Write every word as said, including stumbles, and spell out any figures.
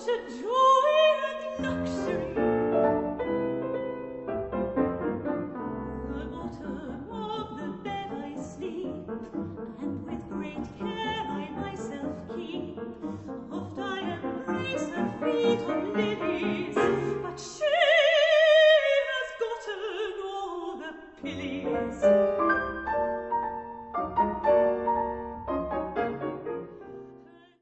a joy and luxury. The bottom of the bed I sleep, and with great care I myself keep. Oft I embrace her feet of lilies, but she has gotten all the pillies.